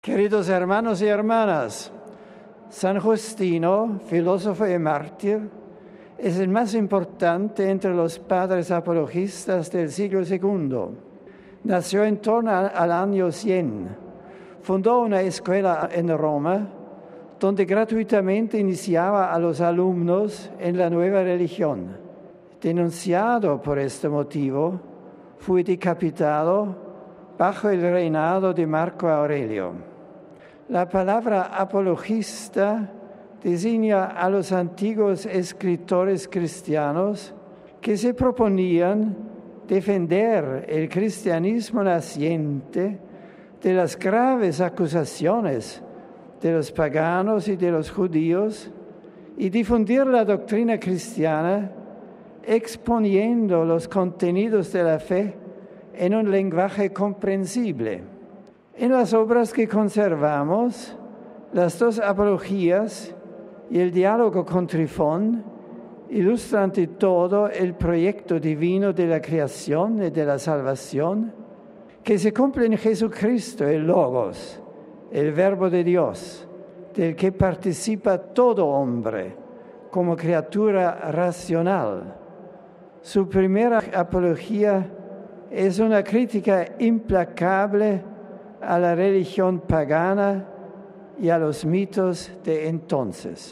Queridos hermanos y hermanas, San Justino, filósofo y mártir, es el más importante entre los padres apologistas del siglo II. Nació en torno al año 100. Fundó una escuela en Roma, donde gratuitamente iniciaba a los alumnos en la nueva religión. Denunciado por este motivo, fue decapitado bajo el reinado de Marco Aurelio. La palabra apologista designa a los antiguos escritores cristianos que se proponían defender el cristianismo naciente de las graves acusaciones de los paganos y de los judíos y difundir la doctrina cristiana exponiendo los contenidos de la fe en un lenguaje comprensible. En las obras que conservamos, las dos apologías y el diálogo con Trifón ilustran ante todo el proyecto divino de la creación y de la salvación que se cumple en Jesucristo, el Logos, el Verbo de Dios, del que participa todo hombre como criatura racional. Su primera apología es una crítica implacable a la religión pagana y a los mitos de entonces.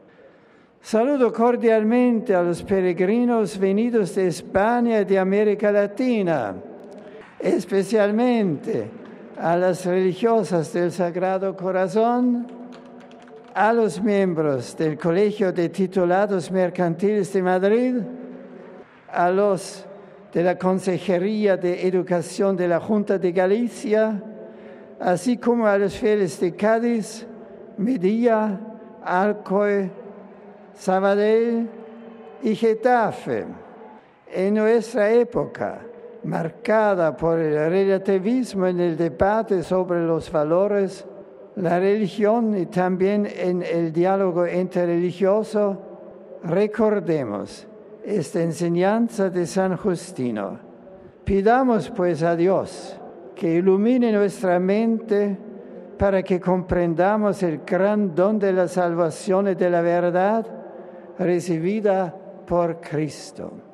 Saludo cordialmente a los peregrinos venidos de España y de América Latina, especialmente a las religiosas del Sagrado Corazón, a los miembros del Colegio de Titulados Mercantiles de Madrid, a los de la Consejería de Educación de la Junta de Galicia, así como a los fieles de Cádiz, Medilla, Alcoy, Sabadell y Getafe. En nuestra época, marcada por el relativismo en el debate sobre los valores, la religión y también en el diálogo interreligioso, recordemos esta enseñanza de San Justino. Pidamos pues a Dios que ilumine nuestra mente para que comprendamos el gran don de la salvación y de la verdad recibida por Cristo.